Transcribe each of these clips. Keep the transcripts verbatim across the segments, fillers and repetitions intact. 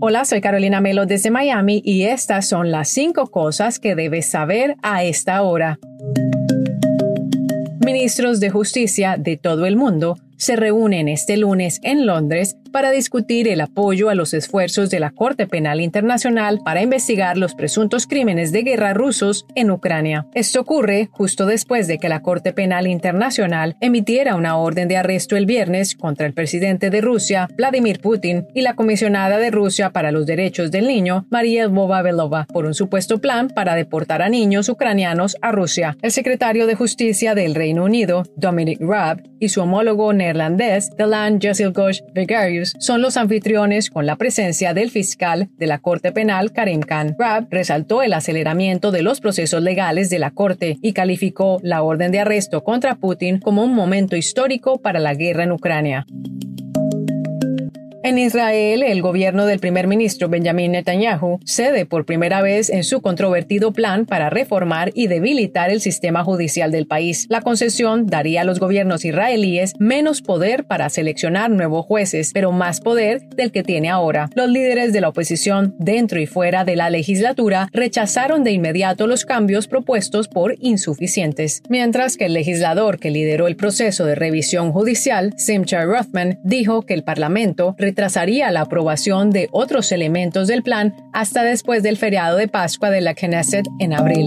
Hola, soy Carolina Melo desde Miami y estas son las cinco cosas que debes saber a esta hora. Ministros de Justicia de todo el mundo se reúnen este lunes en Londres para discutir el apoyo a los esfuerzos de la Corte Penal Internacional para investigar los presuntos crímenes de guerra rusos en Ucrania. Esto ocurre justo después de que la Corte Penal Internacional emitiera una orden de arresto el viernes contra el presidente de Rusia, Vladimir Putin, y la comisionada de Rusia para los Derechos del Niño, Maria Lvova-Belova, por un supuesto plan para deportar a niños ucranianos a Rusia. El secretario de Justicia del Reino Unido, Dominic Raab, y su homólogo neerlandés, Delan Jezilgosh-Vegarius, son los anfitriones con la presencia del fiscal de la Corte Penal, Karim Khan. Raab resaltó el aceleramiento de los procesos legales de la Corte y calificó la orden de arresto contra Putin como un momento histórico para la guerra en Ucrania. En Israel, el gobierno del primer ministro Benjamin Netanyahu cede por primera vez en su controvertido plan para reformar y debilitar el sistema judicial del país. La concesión daría a los gobiernos israelíes menos poder para seleccionar nuevos jueces, pero más poder del que tiene ahora. Los líderes de la oposición, dentro y fuera de la legislatura, rechazaron de inmediato los cambios propuestos por insuficientes. Mientras que el legislador que lideró el proceso de revisión judicial, Simcha Rothman, dijo que el Parlamento retrasaría la aprobación de otros elementos del plan hasta después del feriado de Pascua de la Knesset en abril.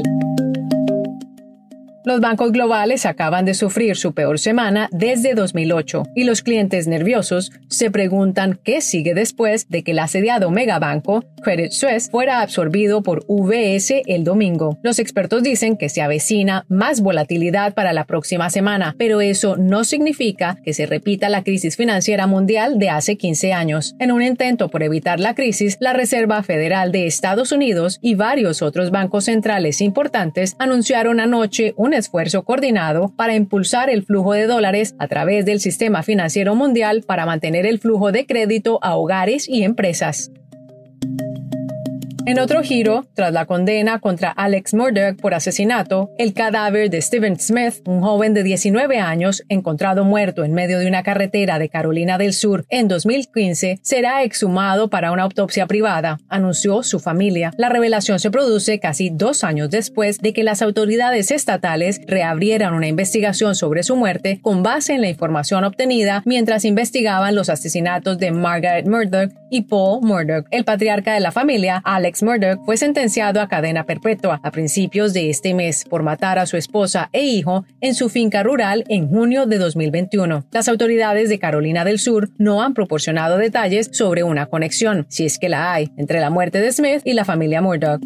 Los bancos globales acaban de sufrir su peor semana desde dos mil ocho y los clientes nerviosos se preguntan qué sigue después de que el asediado megabanco Credit Suisse fuera absorbido por U B S el domingo. Los expertos dicen que se avecina más volatilidad para la próxima semana, pero eso no significa que se repita la crisis financiera mundial de hace quince años. En un intento por evitar la crisis, la Reserva Federal de Estados Unidos y varios otros bancos centrales importantes anunciaron anoche un esfuerzo coordinado para impulsar el flujo de dólares a través del sistema financiero mundial para mantener el flujo de crédito a hogares y empresas. En otro giro, tras la condena contra Alex Murdaugh por asesinato, el cadáver de Stephen Smith, un joven de diecinueve años encontrado muerto en medio de una carretera de Carolina del Sur en dos mil quince, será exhumado para una autopsia privada, anunció su familia. La revelación se produce casi dos años después de que las autoridades estatales reabrieran una investigación sobre su muerte con base en la información obtenida mientras investigaban los asesinatos de Margaret Murdaugh y Paul Murdaugh. El patriarca de la familia, Alex Murdaugh, fue sentenciado a cadena perpetua a principios de este mes por matar a su esposa e hijo en su finca rural en junio de dos mil veintiuno. Las autoridades de Carolina del Sur no han proporcionado detalles sobre una conexión, si es que la hay, entre la muerte de Smith y la familia Murdaugh.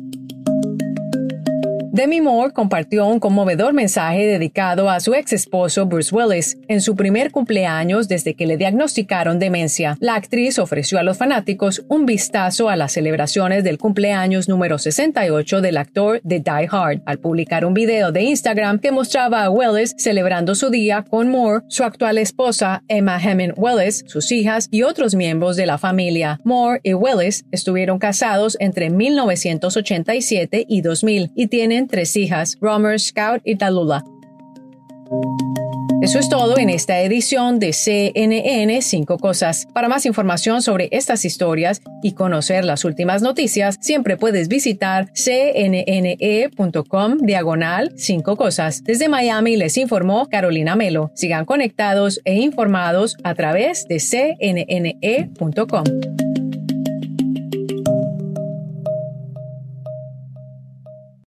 Demi Moore compartió un conmovedor mensaje dedicado a su ex esposo Bruce Willis en su primer cumpleaños desde que le diagnosticaron demencia. La actriz ofreció a los fanáticos un vistazo a las celebraciones del cumpleaños número sesenta y ocho del actor de Die Hard, al publicar un video de Instagram que mostraba a Willis celebrando su día con Moore, su actual esposa Emma Hemming Willis, sus hijas y otros miembros de la familia. Moore y Willis estuvieron casados entre mil novecientos ochenta y siete y dos mil y tienen tres hijas, Romer, Scout y Tallulah. Eso es todo en esta edición de C N N cinco Cosas. Para más información sobre estas historias y conocer las últimas noticias, siempre puedes visitar cnne.com diagonal cinco cosas. Desde Miami les informó Carolina Melo. Sigan conectados e informados a través de c n n e punto com.